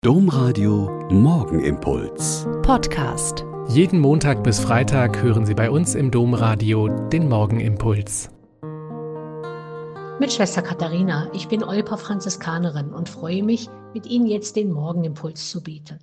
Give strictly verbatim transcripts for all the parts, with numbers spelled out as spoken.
Domradio Morgenimpuls Podcast. Jeden Montag bis Freitag hören Sie bei uns im Domradio den Morgenimpuls. Mit Schwester Katharina, ich bin Olper Franziskanerin und freue mich, mit Ihnen jetzt den Morgenimpuls zu bieten.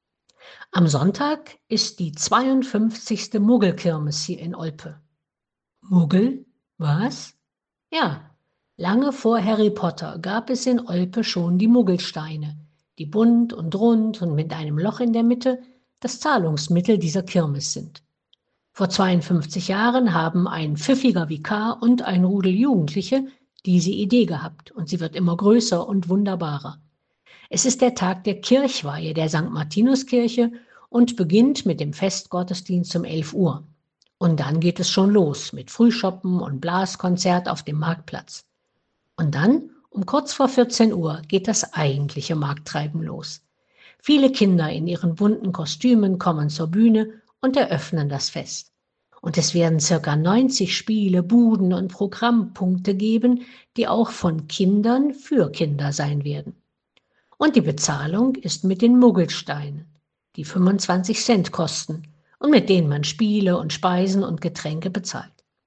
Am Sonntag ist die zweiundfünfzigste Muggelkirmes hier in Olpe. Muggel? Was? Ja, lange vor Harry Potter gab es in Olpe schon die Muggelsteine, die bunt und rund und mit einem Loch in der Mitte das Zahlungsmittel dieser Kirmes sind. Vor zweiundfünfzig Jahren haben ein pfiffiger Vikar und ein Rudel Jugendliche diese Idee gehabt und sie wird immer größer und wunderbarer. Es ist der Tag der Kirchweihe der Sankt Martinuskirche und beginnt mit dem Festgottesdienst um elf Uhr. Und dann geht es schon los mit Frühschoppen und Blaskonzert auf dem Marktplatz. Und dann um kurz vor vierzehn Uhr geht das eigentliche Markttreiben los. Viele Kinder in ihren bunten Kostümen kommen zur Bühne und eröffnen das Fest. Und es werden circa neunzig Spiele, Buden und Programmpunkte geben, die auch von Kindern für Kinder sein werden. Und die Bezahlung ist mit den Muggelsteinen, die fünfundzwanzig Cent kosten und mit denen man Spiele und Speisen und Getränke bezahlt.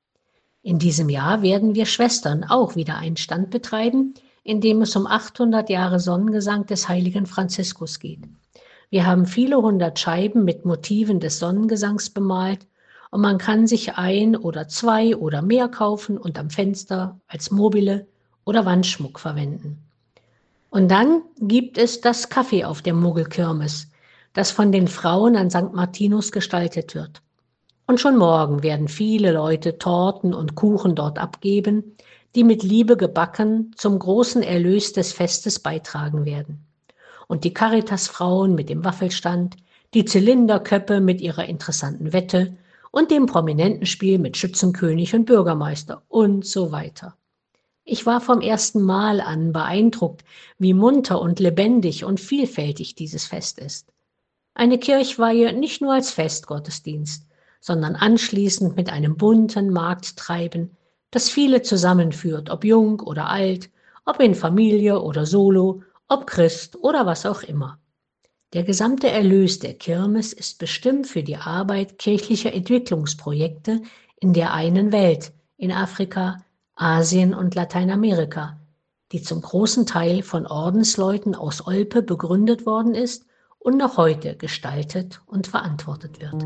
In diesem Jahr werden wir Schwestern auch wieder einen Stand betreiben, in dem es um achthundert Jahre Sonnengesang des heiligen Franziskus geht. Wir haben viele hundert Scheiben mit Motiven des Sonnengesangs bemalt und man kann sich ein oder zwei oder mehr kaufen und am Fenster als Mobile oder Wandschmuck verwenden. Und dann gibt es das Kaffee auf der Muggelkirmes, das von den Frauen an Sankt Martinus gestaltet wird. Und schon morgen werden viele Leute Torten und Kuchen dort abgeben, die mit Liebe gebacken zum großen Erlös des Festes beitragen werden. Und die Caritas-Frauen mit dem Waffelstand, die Zylinderköppe mit ihrer interessanten Wette und dem prominenten Spiel mit Schützenkönig und Bürgermeister und so weiter. Ich war vom ersten Mal an beeindruckt, wie munter und lebendig und vielfältig dieses Fest ist. Eine Kirchweihe nicht nur als Festgottesdienst, sondern anschließend mit einem bunten Markttreiben, das viele zusammenführt, ob jung oder alt, ob in Familie oder solo, ob Christ oder was auch immer. Der gesamte Erlös der Kirmes ist bestimmt für die Arbeit kirchlicher Entwicklungsprojekte in der einen Welt, in Afrika, Asien und Lateinamerika, die zum großen Teil von Ordensleuten aus Olpe begründet worden ist und noch heute gestaltet und verantwortet wird.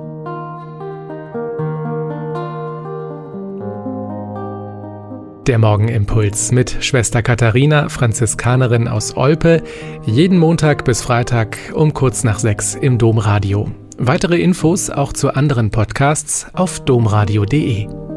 Der Morgenimpuls mit Schwester Katharina, Franziskanerin aus Olpe, jeden Montag bis Freitag um kurz nach sechs im Domradio. Weitere Infos auch zu anderen Podcasts auf domradio punkt de.